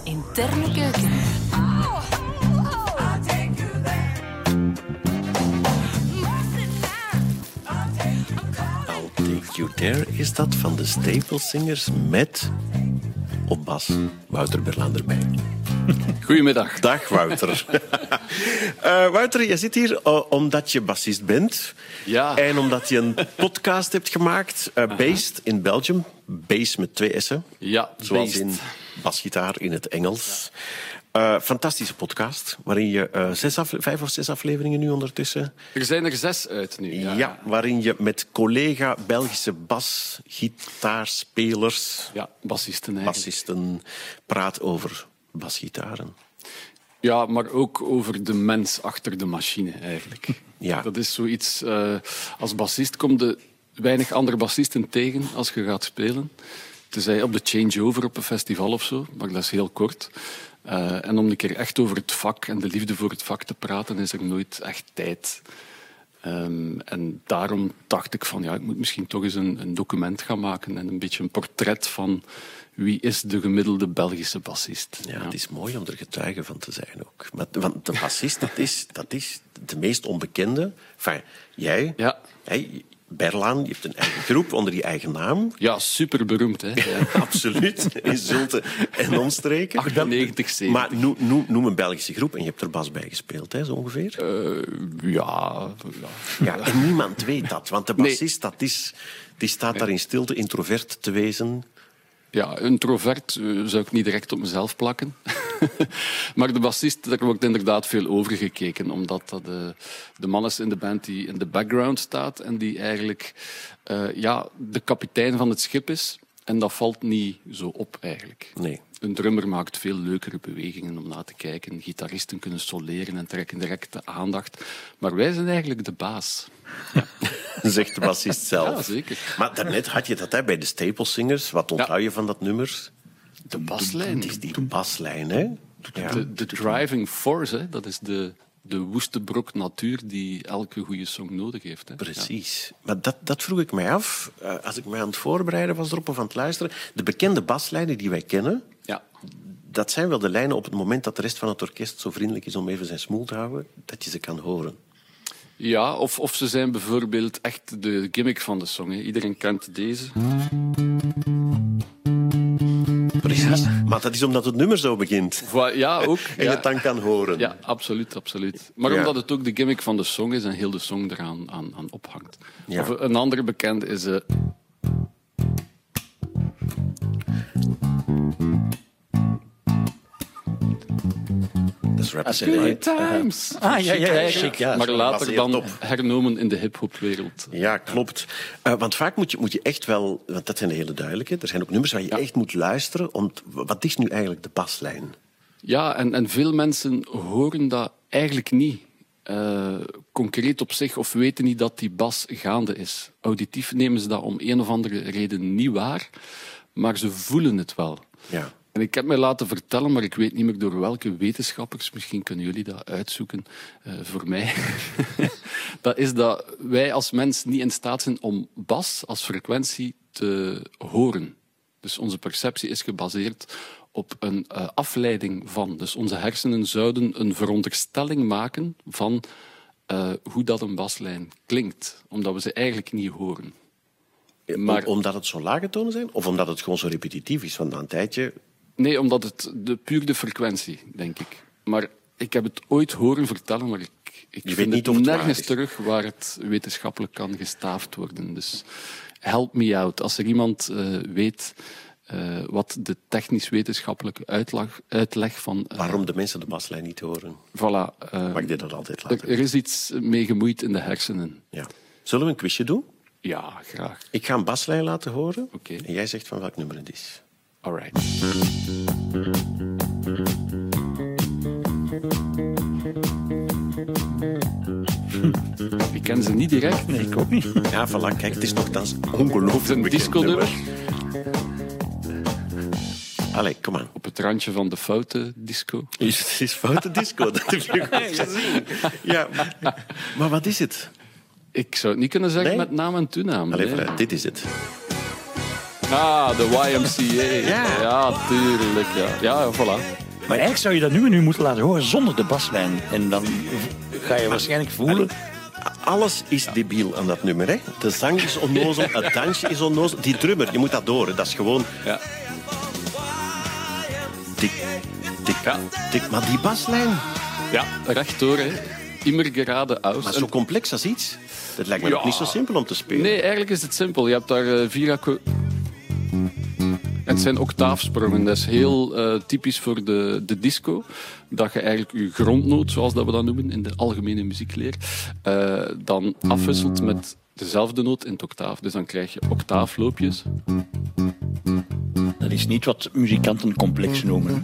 Interne keuken. I'll Take You There is dat van de Staple Singers met op bas Wouter Berlaan erbij. Goedemiddag. Dag Wouter. Wouter, je zit hier omdat je bassist bent. Ja. En omdat je een podcast hebt gemaakt, Based in Belgium. Bass met 2 S'en. Ja, Zoals Based. in basgitaar in het Engels. Fantastische podcast, waarin je 5 of 6 afleveringen nu ondertussen... Er zijn er 6 uit nu. Ja, waarin je met collega Belgische basgitaarspelers, Ja, bassisten eigenlijk. bassisten, praat over basgitaren. Ja, maar ook over de mens achter de machine eigenlijk. Ja. Dat is zoiets... als bassist kom je weinig andere bassisten tegen als je gaat spelen. Tenzij op de changeover op een festival of zo, maar dat is heel kort. En om een keer echt over het vak en de liefde voor het vak te praten, is er nooit echt tijd. En daarom dacht ik van, ja, ik moet misschien toch eens een document gaan maken en een beetje een portret van wie is de gemiddelde Belgische bassist. Ja, het is mooi om er getuige van te zijn ook. Want de bassist, dat is de meest onbekende. Enfin, jij, Ja. Berlaan, je hebt een eigen groep onder je eigen naam. Ja, super beroemd, hè. Ja. Absoluut, in Zulte en omstreken. 98, 70. Maar noem een Belgische groep en je hebt er bas bij gespeeld, hè, zo ongeveer. Ja. Ja, en niemand weet dat, want de bassist, die staat daar in stilte introvert te wezen. Ja, introvert zou ik niet direct op mezelf plakken. Maar de bassist, daar wordt inderdaad veel over gekeken. Omdat dat de man is in de band die in de background staat. En die eigenlijk de kapitein van het schip is. En dat valt niet zo op eigenlijk. Nee. Een drummer maakt veel leukere bewegingen om na te kijken. Gitaristen kunnen soleren en trekken direct de aandacht. Maar wij zijn eigenlijk de baas. Zegt de bassist zelf. Ja, zeker. Maar daarnet had je dat, hè, bij de Staple Singers. Wat onthoud je van dat nummer? De baslijn. Het is die baslijn, hè? Ja. De driving force, hè? Dat is de woeste brok natuur die elke goede song nodig heeft. Hè? Precies. Maar dat vroeg ik mij af, als ik mij aan het voorbereiden was erop of aan het luisteren. De bekende baslijnen die wij kennen, Ja. dat zijn wel de lijnen op het moment dat de rest van het orkest zo vriendelijk is om even zijn smoel te houden, dat je ze kan horen. Ja, of ze zijn bijvoorbeeld echt de gimmick van de song. Hè. Iedereen kent deze. Precies. Maar dat is omdat het nummer zo begint. Ja, ook. En je het dan kan horen. Ja, absoluut, absoluut. Maar Ja. omdat het ook de gimmick van de song is en heel de song eraan aan ophangt. Ja. Of een andere bekende is... Dat is Rap Good Times. Chic, ja. Maar later Gebaseerd dan op. hernomen in de hip-hopwereld. Ja, klopt. Want vaak moet je echt wel... Want dat zijn de hele duidelijke. Er zijn ook nummers waar je echt moet luisteren. Wat is nu eigenlijk de baslijn? Ja, en veel mensen horen dat eigenlijk niet concreet op zich of weten niet dat die bas gaande is. Auditief nemen ze dat om een of andere reden niet waar, maar ze voelen het wel. Ja. En ik heb mij laten vertellen, maar ik weet niet meer door welke wetenschappers, misschien kunnen jullie dat uitzoeken voor mij, dat is dat wij als mens niet in staat zijn om bas als frequentie te horen. Dus onze perceptie is gebaseerd op een afleiding van. Dus onze hersenen zouden een veronderstelling maken van hoe dat een baslijn klinkt, omdat we ze eigenlijk niet horen. Maar- Omdat het zo lage tonen zijn? Of omdat het gewoon zo repetitief is? Want na een tijdje... Nee, omdat het puur de frequentie, denk ik. Maar ik heb het ooit horen vertellen, maar ik weet vind niet het of het waar nergens is. terug waar het wetenschappelijk kan gestaafd worden. Dus help me out. Als er iemand weet wat de technisch-wetenschappelijke uitleg van... Waarom de mensen de baslijn niet horen? Voilà. Maar ik deed dat altijd laten. Er is iets mee gemoeid in de hersenen. Ja. Zullen we een quizje doen? Ja, graag. Ik ga een baslijn laten horen. Oké. En jij zegt van welk nummer het is. All right. Ik ken ze niet direct. Nee, ik ook niet. Ja, voilà. Kijk, het is nogthans ongelooflijk Het is een bekend disco-nummer. Allee, kom aan. Op het randje van de foute disco. Het is foute disco, dat heb je goed gezien. Ja, maar wat is het? Ik zou het niet kunnen zeggen Nee? met naam en toenaam. Allee, nee. vooruit, dit is het. Ah, de YMCA. Ja, tuurlijk. Ja, voilà. Maar eigenlijk zou je dat nu moeten laten horen zonder de baslijn. En dan ga je waarschijnlijk voelen... Alles is debiel aan dat nummer. Hè? De zang is onnozel, het dansje is onnozel. Die drummer, je moet dat door. Hè? Dat is gewoon... Ja. Maar die baslijn... Ja, rechtdoor, hè. Immer gerade aus. Maar zo complex als iets. Dat lijkt me ook niet zo simpel om te spelen. Nee, eigenlijk is het simpel. Je hebt daar 4 Het zijn octaafsprongen. Dat is heel typisch voor de disco. Dat je eigenlijk je grondnoot, zoals dat we dat noemen in de algemene muziekleer, dan afwisselt met dezelfde noot in het octaaf. Dus dan krijg je octaafloopjes. Dat is niet wat muzikanten complex noemen.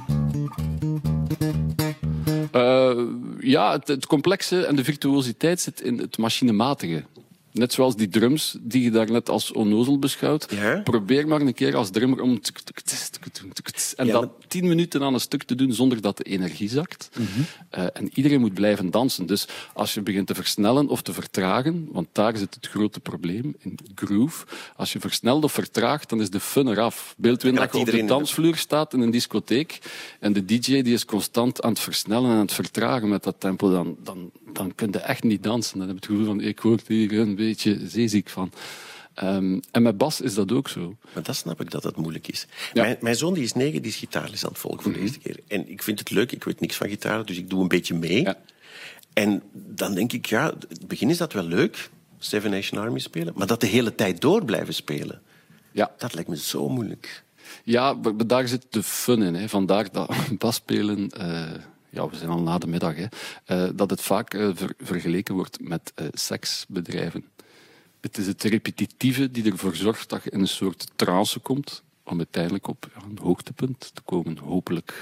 Het complexe en de virtuositeit zit in het machinematige. Net zoals die drums die je daar net als onnozel beschouwt. Ja? Probeer maar een keer als drummer om dat 10 minuten aan een stuk te doen zonder dat de energie zakt. En iedereen moet blijven dansen. Dus als je begint te versnellen of te vertragen, want daar zit het grote probleem, in groove. Als je versnelt of vertraagt, dan is de fun eraf. Beeld je dat je op de dansvloer staat in een discotheek en de DJ die is constant aan het versnellen en aan het vertragen met dat tempo, dan kun je echt niet dansen. Dan heb je het gevoel van, ik word hier een beetje zeeziek van. En met bas is dat ook zo. Maar dat snap ik dat het moeilijk is. Ja. Mijn zoon die is 9, die is gitaarles aan het volgen voor de eerste keer. En ik vind het leuk, ik weet niks van gitaar, dus ik doe een beetje mee. Ja. En dan denk ik, ja, in het begin is dat wel leuk, Seven Nation Army spelen, maar dat de hele tijd door blijven spelen, dat lijkt me zo moeilijk. Ja, maar daar zit de fun in. Hè. Vandaar dat basspelen... we zijn al na de middag, hè, dat het vaak vergeleken wordt met seksbedrijven. Het is het repetitieve die ervoor zorgt dat je in een soort trance komt, om uiteindelijk op een hoogtepunt te komen, hopelijk.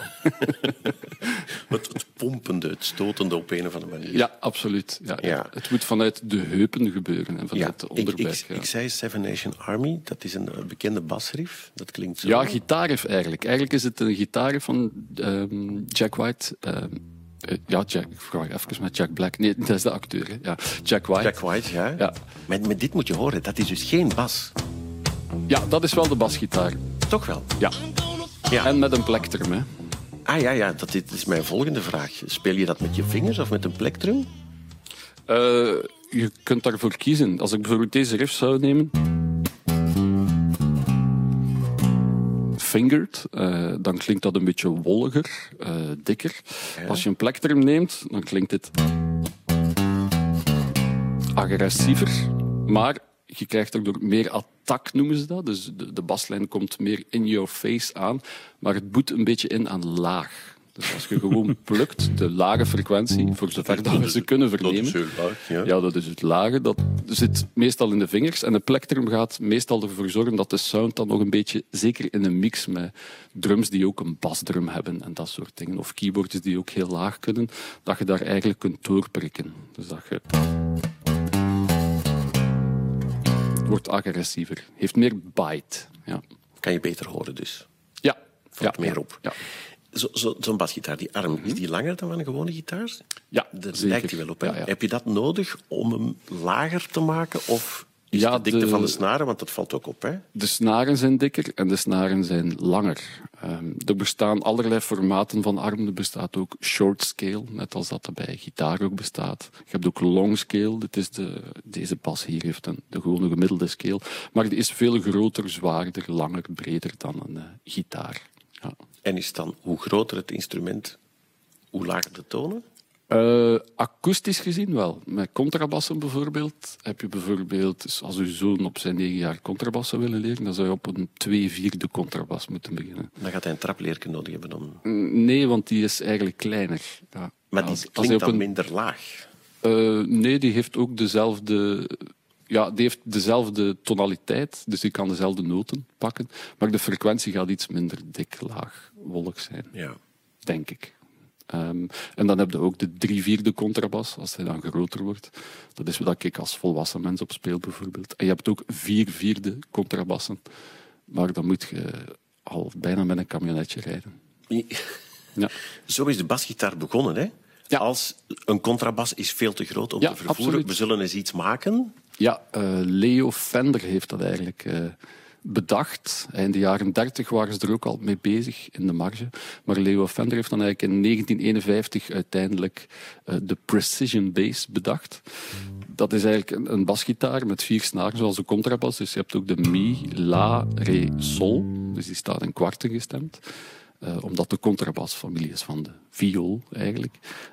Het pompende, het stotende op een of andere manier. Ja, absoluut. Ja. Het moet vanuit de heupen gebeuren en vanuit de onderbuik. Ik zei Seven Nation Army, dat is een bekende basriff. Dat klinkt zo. Ja, gitaarriff eigenlijk. Eigenlijk is het een gitaarriff van Jack White. Ik vraag even met Jack Black. Nee, dat is de acteur. Hè. Ja, Jack White. Jack White, ja. Maar dit moet je horen, dat is dus geen bas. Ja, dat is wel de basgitaar. Toch wel? Ja. En met een plektrum, hè. Ja, dat is mijn volgende vraag. Speel je dat met je vingers of met een plektrum? Je kunt daarvoor kiezen. Als ik bijvoorbeeld deze riff zou nemen... Fingered, dan klinkt dat een beetje wolliger, dikker. Ja. Als je een plektrum neemt, dan klinkt het agressiever, maar je krijgt daardoor meer attack, noemen ze dat. Dus de baslijn komt meer in your face aan, maar het boet een beetje in aan laag. Dus als je gewoon plukt, de lage frequentie, voor zover dat we ze kunnen vernemen. Dat is heel laag, ja. Ja, dat is het lage. Dat zit meestal in de vingers. En de plektrum gaat meestal ervoor zorgen dat de sound dan nog een beetje, zeker in een mix met drums die ook een basdrum hebben en dat soort dingen, of keyboards die ook heel laag kunnen, dat je daar eigenlijk kunt doorprikken. Dus dat je... Het wordt agressiever. Heeft meer bite. Ja. Kan je beter horen dus. Ja. Valt meer op. Ja. Zo'n basgitaar, die arm, is die langer dan een gewone gitaar? Ja, dat zeker. lijkt hij wel op. Hè? Ja. Heb je dat nodig om hem lager te maken? Of is de dikte van de snaren? Want dat valt ook op. Hè? De snaren zijn dikker en de snaren zijn langer. Er bestaan allerlei formaten van arm. Er bestaat ook short scale, net als dat bij gitaar ook bestaat. Je hebt ook long scale. Deze bas hier heeft de gewone gemiddelde scale. Maar die is veel groter, zwaarder, langer, breder dan een gitaar. Ja. En is dan, hoe groter het instrument, hoe lager de tonen? Akoestisch gezien wel. Met contrabassen bijvoorbeeld heb je bijvoorbeeld, dus als uw zoon op zijn 9 jaar contrabas zou willen leren, dan zou je op een 2/4 contrabas moeten beginnen. Dan gaat hij een trapleerke nodig hebben dan? Nee, want die is eigenlijk kleiner. Ja. Maar die klinkt dan minder laag? Nee, die heeft ook dezelfde... Ja, die heeft dezelfde tonaliteit, dus die kan dezelfde noten pakken. Maar de frequentie gaat iets minder dik, laag, wollig zijn. Ja. Denk ik. En dan heb je ook de 3/4 contrabas, als hij dan groter wordt. Dat is wat ik als volwassen mens op speel, bijvoorbeeld. En je hebt ook 4/4 contrabassen. Maar dan moet je al bijna met een camionetje rijden. Ja. Zo is de basgitaar begonnen, hè? Ja. Als een contrabas is veel te groot om te vervoeren. Absoluut. We zullen eens iets maken. Ja, Leo Fender heeft dat eigenlijk bedacht. In de jaren 30 waren ze er ook al mee bezig, in de marge. Maar Leo Fender heeft dan eigenlijk in 1951 uiteindelijk de Precision Bass bedacht. Dat is eigenlijk een basgitaar met 4 snaren, zoals de contrabas. Dus je hebt ook de mi, la, re, sol. Dus die staat in kwarten gestemd. Omdat de contrabas familie is van de viool, eigenlijk.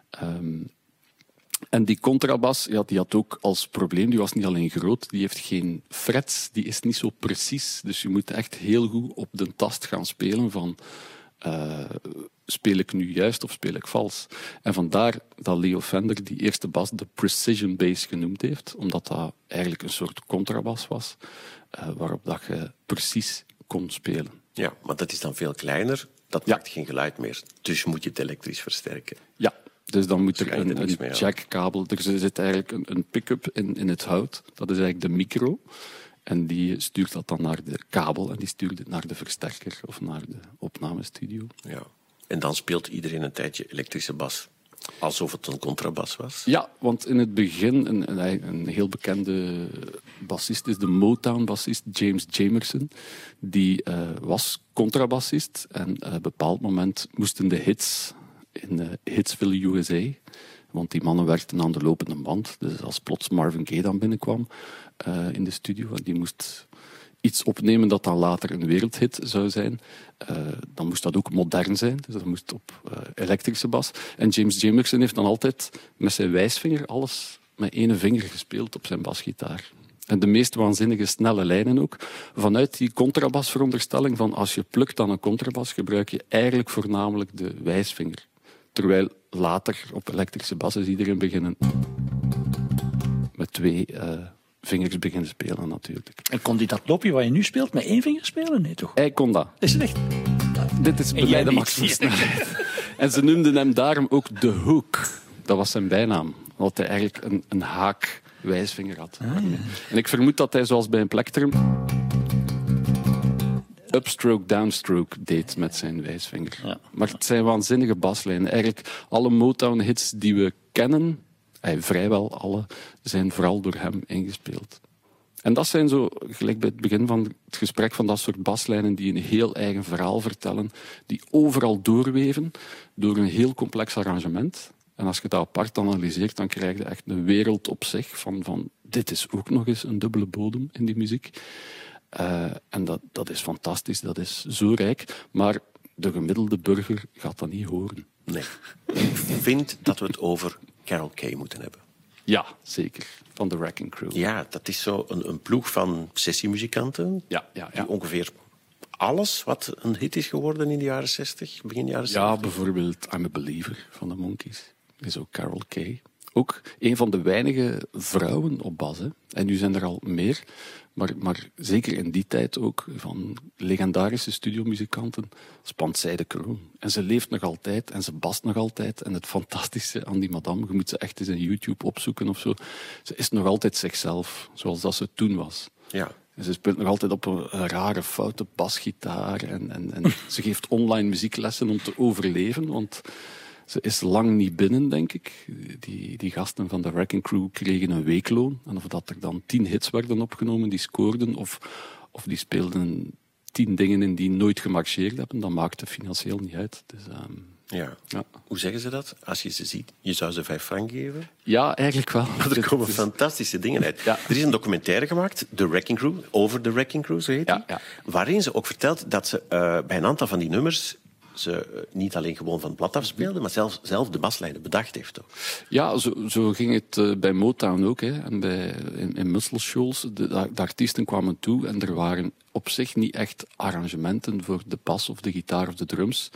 En die contrabas, ja, die had ook als probleem, die was niet alleen groot, die heeft geen frets, die is niet zo precies. Dus je moet echt heel goed op de tast gaan spelen van... speel ik nu juist of speel ik vals? En vandaar dat Leo Fender die eerste bas de Precision Bass genoemd heeft, omdat dat eigenlijk een soort contrabas was, waarop dat je precies kon spelen. Ja, maar dat is dan veel kleiner, dat maakt geen geluid meer. Dus moet je het elektrisch versterken. Ja, dus dan moet er een mee, jackkabel... Er zit eigenlijk een pick-up in het hout, dat is eigenlijk de micro. En die stuurt dat dan naar de kabel en die stuurt het naar de versterker of naar de opnamestudio. Ja. En dan speelt iedereen een tijdje elektrische bas. Alsof het een contrabas was. Ja, want in het begin, een heel bekende bassist is de Motown-bassist James Jamerson. Die was contrabassist en op een bepaald moment moesten de hits in Hitsville, USA... Want die mannen werkten aan de lopende band. Dus als plots Marvin Gaye dan binnenkwam in de studio, en die moest iets opnemen dat dan later een wereldhit zou zijn, dan moest dat ook modern zijn. Dus dat moest op elektrische bas. En James Jamerson heeft dan altijd met zijn wijsvinger alles met 1 vinger gespeeld op zijn basgitaar. En de meest waanzinnige snelle lijnen ook. Vanuit die contrabasveronderstelling van als je plukt aan een contrabas, gebruik je eigenlijk voornamelijk de wijsvinger. Terwijl later op elektrische bas is iedereen beginnen met 2 vingers beginnen spelen natuurlijk. En kon die dat loopje wat je nu speelt met 1 vinger spelen? Nee, toch? Hij kon dat. Is het echt? Dit is bij mij de maximumsnelheid. En ze noemden hem daarom ook de Hook. Dat was zijn bijnaam. Omdat hij eigenlijk een haak-wijsvinger had. Ah, ja. En ik vermoed dat hij zoals bij een plektrum upstroke, downstroke deed met zijn wijsvinger. Ja. Maar het zijn waanzinnige baslijnen. Eigenlijk alle Motown-hits die we kennen, vrijwel alle, zijn vooral door hem ingespeeld. En dat zijn zo, gelijk bij het begin van het gesprek, van dat soort baslijnen die een heel eigen verhaal vertellen, die overal doorweven door een heel complex arrangement. En als je dat apart analyseert, dan krijg je echt een wereld op zich van dit is ook nog eens een dubbele bodem in die muziek. En dat is fantastisch, dat is zo rijk. Maar de gemiddelde burger gaat dat niet horen. Nee. Ik vind dat we het over Carol Kaye moeten hebben. Ja, zeker. Van de Wrecking Crew. Ja, dat is zo een ploeg van sessiemuzikanten. Ja. Die ongeveer alles wat een hit is geworden in de jaren 60, begin jaren 70. Ja, bijvoorbeeld I'm a Believer van de Monkees. Is ook Carol Kaye. Ook een van de weinige vrouwen op bas. Hè. En nu zijn er al meer. Maar zeker in die tijd ook van legendarische studiomuzikanten spant zij de kroon. En ze leeft nog altijd en ze bast nog altijd. En het fantastische aan die madame, je moet ze echt eens in YouTube opzoeken of zo. Ze is nog altijd zichzelf, zoals dat ze toen was. Ja. En ze speelt nog altijd op een rare, foute basgitaar. En ze geeft online muzieklessen om te overleven, want ze is lang niet binnen, denk ik. Die gasten van de Wrecking Crew kregen een weekloon. En of dat er dan 10 hits werden opgenomen die scoorden, of die speelden 10 dingen in die nooit gemarcheerd hebben, dat maakte financieel niet uit. Dus, ja. Hoe zeggen ze dat? Als je ze ziet, je zou ze 5 frank geven? Ja, eigenlijk wel. Maar er komen fantastische dingen uit. Ja. Er is een documentaire gemaakt, The Wrecking Crew, over de Wrecking Crew, zo heet die. Ja. Waarin ze ook vertelt dat ze bij een aantal van die nummers ze niet alleen gewoon van het blad afspeelde, maar zelf de baslijnen bedacht heeft. Toch? Ja, zo ging het bij Motown ook. Hè. En in Muscle Shoals, de artiesten kwamen toe en er waren op zich niet echt arrangementen voor de bas of de gitaar of de drums.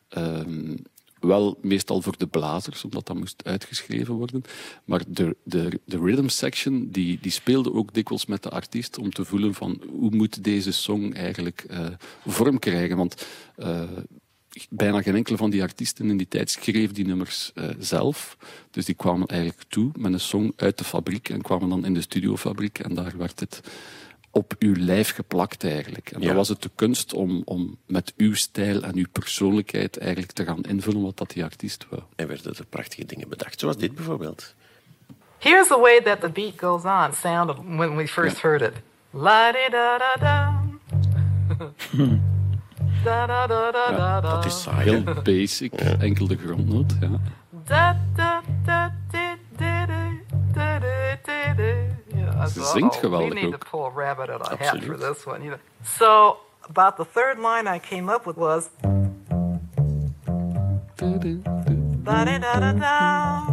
Wel meestal voor de blazers, omdat dat moest uitgeschreven worden. Maar de rhythm section die speelde ook dikwijls met de artiest om te voelen van hoe moet deze song eigenlijk vorm krijgen. Want bijna geen enkele van die artiesten in die tijd schreef die nummers zelf. Dus die kwamen eigenlijk toe met een song uit de fabriek en kwamen dan in de studiofabriek en daar werd het op uw lijf geplakt eigenlijk. En dan was het de kunst om met uw stijl en uw persoonlijkheid eigenlijk te gaan invullen wat dat die artiest wou. En werden er prachtige dingen bedacht, zoals dit bijvoorbeeld. Here's the way that the beat goes on, sounded when we first heard it. La-di-da-da-da. Ja, dat is saai. Heel basic, enkel de grondnoot. Ja. Ze zingt geweldig we need ook. to pull a rabbit out of our hat Absoluut. for this one. So about the third line I came up with was da-da-da-da-da.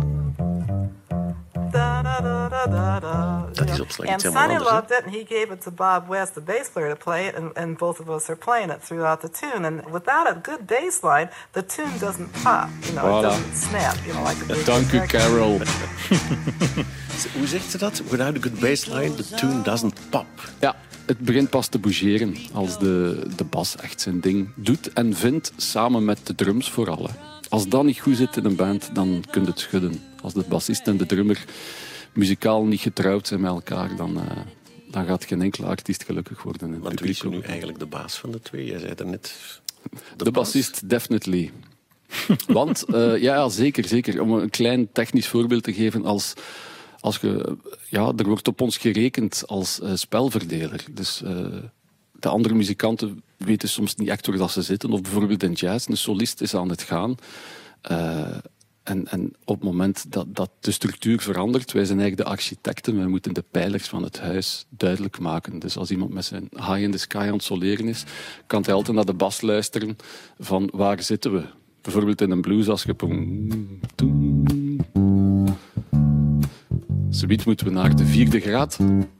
Da-da-da-da-da-da. Dat is op slag And iets helemaal Sonny anders, hè? loved it, and he gave it to Bob West, the bass player, to play it, and both of us are playing it throughout the tune. And without a good bass line, the tune doesn't pop. It Voilà. doesn't snap. Like a big Dank u, record. Carol. Hoe zegt ze dat? Without a good bassline, the tune doesn't pop. Ja, het begint pas te bougeren als de bas echt zijn ding doet en vindt, samen met de drums vooral. Hè. Als dat niet goed zit in een band, dan kun je het schudden. Als de bassist en de drummer muzikaal niet getrouwd zijn met elkaar, dan gaat geen enkele artiest gelukkig worden. In het Want wie publiek is nu ook. eigenlijk de baas van de twee? Jij zei er net... De bassist, definitely. Want, ja, zeker. Om een klein technisch voorbeeld te geven, er wordt op ons gerekend als spelverdeler. Dus de andere muzikanten weten soms niet echt waar dat ze zitten. Of bijvoorbeeld in jazz, een solist is aan het gaan. En op het moment dat de structuur verandert, wij zijn eigenlijk de architecten, wij moeten de pijlers van het huis duidelijk maken. Dus als iemand met zijn high in the sky aan het soleren is, kan hij altijd naar de bas luisteren van waar zitten we. Bijvoorbeeld in een blues als je... Zoiets moeten we naar de 4e graad.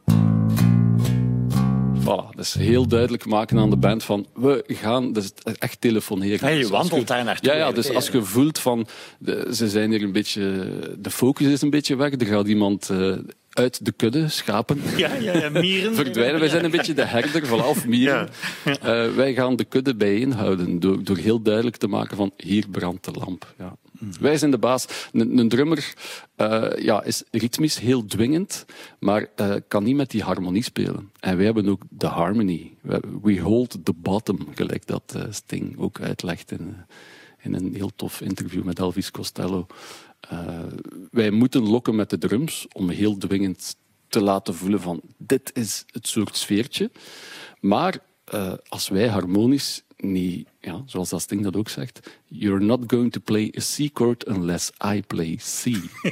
Voilà, dus heel duidelijk maken aan de band van we gaan dus echt telefoneren. Ja, je Dus wandelt daar naartoe. Ja, dus als je voelt van ze zijn hier een beetje, de focus is een beetje weg, er gaat iemand uit de kudde, schapen, Ja, mieren. verdwijnen. Wij zijn een beetje de herder, of mieren. Wij gaan de kudde bijeenhouden door heel duidelijk te maken van hier brandt de lamp. Ja. Wij zijn de baas. Een drummer is ritmisch heel dwingend, maar kan niet met die harmonie spelen. En wij hebben ook de harmony. We hold the bottom, gelijk dat Sting ook uitlegt in een heel tof interview met Elvis Costello. Wij moeten lokken met de drums om heel dwingend te laten voelen van dit is het soort sfeertje. Maar als wij harmonisch niet, zoals dat Sting dat ook zegt, you're not going to play a C chord unless I play C.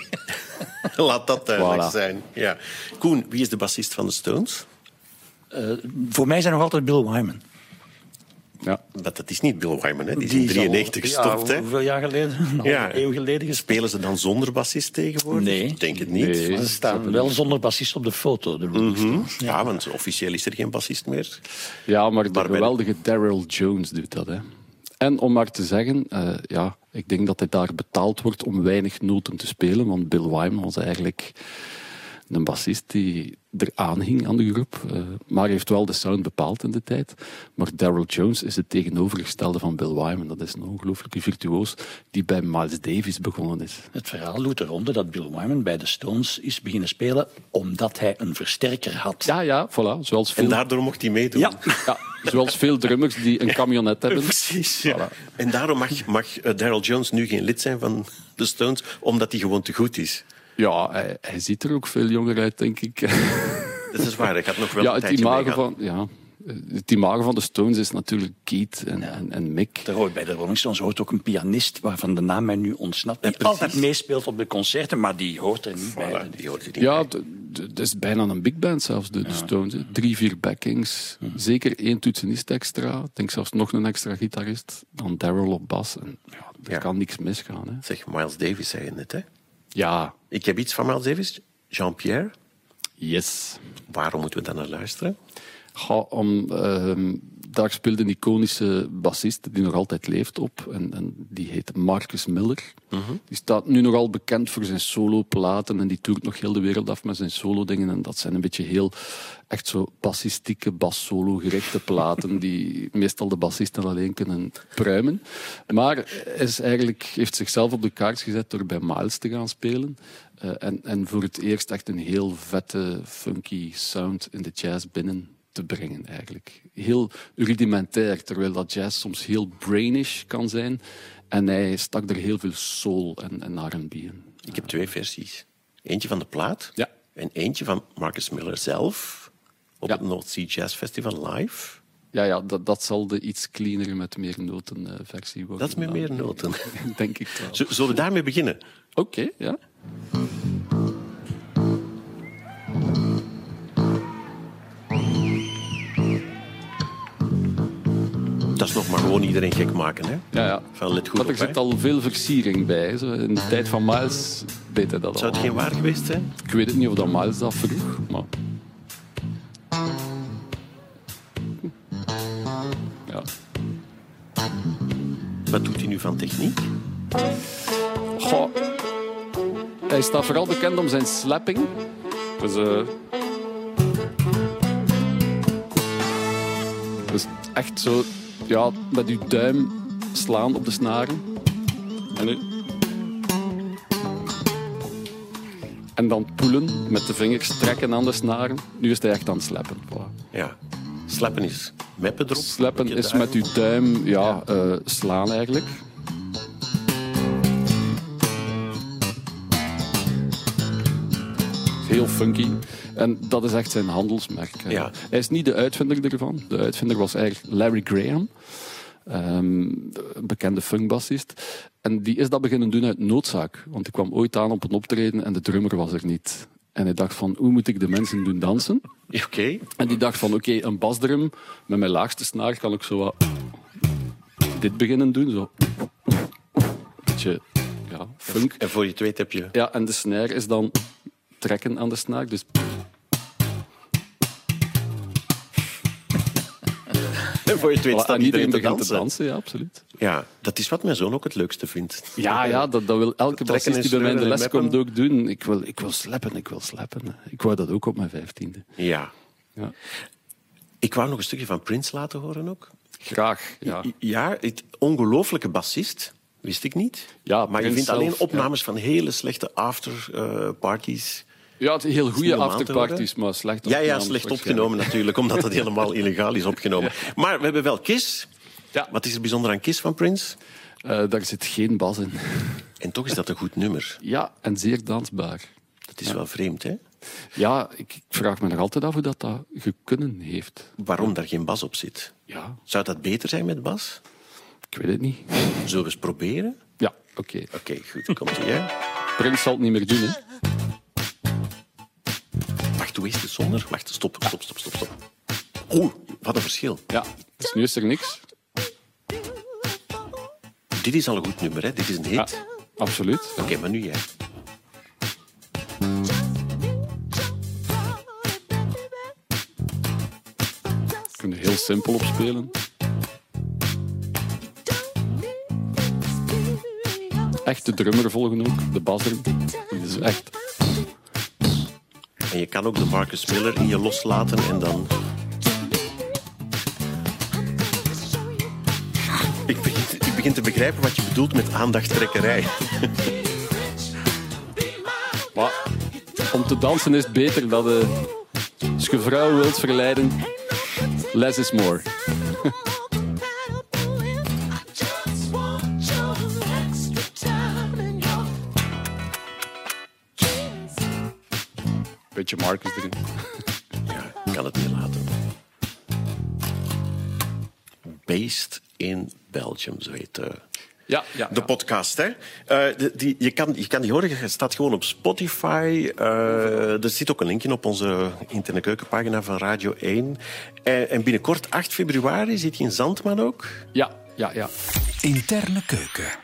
Laat dat duidelijk Voilà. zijn. Ja. Koen, wie is de bassist van de Stones? Voor mij zijn nog altijd Bill Wyman. Ja. Dat is niet Bill Wyman, hè? Die is in 93 gestopt. Hè? Hoeveel jaar geleden? Een eeuw geleden gespeeld. Spelen ze dan zonder bassist tegenwoordig? Nee. Ik denk het niet. Nee. Ze staan wel zonder bassist op de foto. De Rolling Stones. Ja, want officieel is er geen bassist meer. Ja, maar de bij de- geweldige Daryl Jones doet dat. Hè. En om maar te zeggen, ik denk dat hij daar betaald wordt om weinig noten te spelen, want Bill Wyman was eigenlijk een bassist die eraan hing aan de groep, maar heeft wel de sound bepaald in de tijd. Maar Daryl Jones is het tegenovergestelde van Bill Wyman. Dat is een ongelooflijke virtuoos die bij Miles Davis begonnen is. Het verhaal doet de ronde dat Bill Wyman bij de Stones is beginnen spelen omdat hij een versterker had. Ja, voilà. Zoals En veel, daardoor mocht hij meedoen. Ja. zoals veel drummers die een camionet hebben. Precies. Ja. Voilà. En daarom mag Daryl Jones nu geen lid zijn van de Stones, omdat hij gewoon te goed is. Ja, hij ziet er ook veel jonger uit, denk ik. Dat is waar, ik had nog wel Ja, een het tijdje imago meegehad. het imago van de Stones is natuurlijk Keith en Mick. Bij de Rolling Stones hoort ook een pianist waarvan de naam mij nu ontsnapt. Die precies. altijd meespeelt op de concerten, maar die hoort er niet bij. Voilà, die hoort er niet Ja, bij. het is bijna een big band zelfs, de Stones. Hè. 3-4 backings, zeker 1 toetsenist extra. Ik denk zelfs nog een extra gitarist. Dan Daryl op bas. En, er kan niks misgaan. Hè. Zeg, Miles Davis zei je net, hè? Ja, Ik heb iets van Miles Davis. Jean-Pierre. yes. Waarom moeten we daar naar luisteren? Daar speelde een iconische bassist die nog altijd leeft op. En die heet Marcus Miller. Die staat nu nogal bekend voor zijn soloplaten. En die toert nog heel de wereld af met zijn solo-dingen. En dat zijn een beetje heel echt zo bassistieke, bas-solo-gerichte platen die meestal de bassisten alleen kunnen pruimen. Maar heeft zichzelf op de kaart gezet door bij Miles te gaan spelen. En voor het eerst echt een heel vette, funky sound in de jazz binnen te brengen, eigenlijk. Heel rudimentair, terwijl dat jazz soms heel brainish kan zijn. En hij stak er heel veel soul en R&B in. Ik heb 2 versies. Eentje van de plaat. Ja. En eentje van Marcus Miller zelf. Op Ja. het North Sea Jazz Festival live. Ja, dat zal de iets cleanere met meer noten versie worden. Dat is met meer noten. Denk ik wel. Zullen we daarmee beginnen? Oké, ja. Dat is nog maar gewoon iedereen gek maken, hè? Ja. Van let goed op, er zit al veel versiering bij. Zo. In de tijd van Miles deed hij dat al. Zou het geen waar geweest zijn? Ik weet het niet of dat Miles dat vroeg, maar... Ja. Wat doet hij nu van techniek? Goh. Hij staat vooral bekend om zijn slapping. Dus echt zo... Ja, met uw duim slaan op de snaren. En dan poelen, met de vingers trekken aan de snaren. Nu is hij echt aan het slappen. Voilà. Ja. Slappen is meppen erop. Slappen is duim. Met uw duim slaan eigenlijk. Heel funky. En dat is echt zijn handelsmerk. Ja. Hij is niet de uitvinder ervan. De uitvinder was eigenlijk Larry Graham. Een bekende funkbassist. En die is dat beginnen doen uit noodzaak. Want hij kwam ooit aan op een optreden en de drummer was er niet. En hij dacht van, hoe moet ik de mensen doen dansen? Oké. En die dacht van, oké, een basdrum met mijn laagste snaar kan ik zo wat dit beginnen doen. Zo. Beetje, ja, funk. En voor je het weet heb je... Ja, en de snare is dan trekken aan de snaar. Dus... En voor je het weet staat iedereen te begint dansen. te dansen. Ja, absoluut. Ja, dat is wat mijn zoon ook het leukste vindt. Ja, dat wil elke bassist die bij mij in de les meppen. komt ook doen. Ik wil slappen. Ik wou dat ook op mijn 15e. Ja. Ja. Ik wou nog een stukje van Prince laten horen ook. Graag, ja. Ja, het ongelooflijke bassist. Wist ik niet. Ja, maar je Prince vindt alleen zelf, opnames van hele slechte afterparties. Ja, het heel goede normaal te afterparties, maar slecht opgenomen. Ja, slecht opgenomen natuurlijk, omdat het helemaal illegaal is opgenomen. Ja. Maar we hebben wel Kiss. Ja. Wat is er bijzonder aan Kiss van Prince? Daar zit geen bas in. En toch is dat een goed nummer. Ja, en zeer dansbaar. Dat is wel vreemd, hè? Ja, ik vraag me nog altijd af hoe dat gekunnen heeft. Waarom daar geen bas op zit? Ja. Zou dat beter zijn met bas? Ik weet het niet. Zullen we eens proberen? Ja, oké. Oké, goed. Komt-ie, hè? Prince zal het niet meer doen, hè. Wacht, hoe is het zonder? Wacht, stop. Oeh, wat een verschil. Ja, dus nu is er niks. Dit is al een goed nummer, hè? Dit is een hit. Ja, absoluut. Oké, maar nu jij. We kunnen heel simpel opspelen. Echt de drummer volgen ook, de basdrum. Dat is echt... En je kan ook de Marcus Miller in je loslaten en dan... Ik begin te begrijpen wat je bedoelt met aandachttrekkerij. Maar om te dansen is het beter dat als je vrouw wilt verleiden, less is more. Beetje Marcus erin. Ja, ik kan het niet laten. Based in Belgium, zo heet de podcast. Hè? Je kan die horen, het staat gewoon op Spotify. Er zit ook een linkje op onze internetkeukenpagina van Radio 1. En binnenkort, 8 februari, zit je in Zandman ook? Ja. Interne keuken.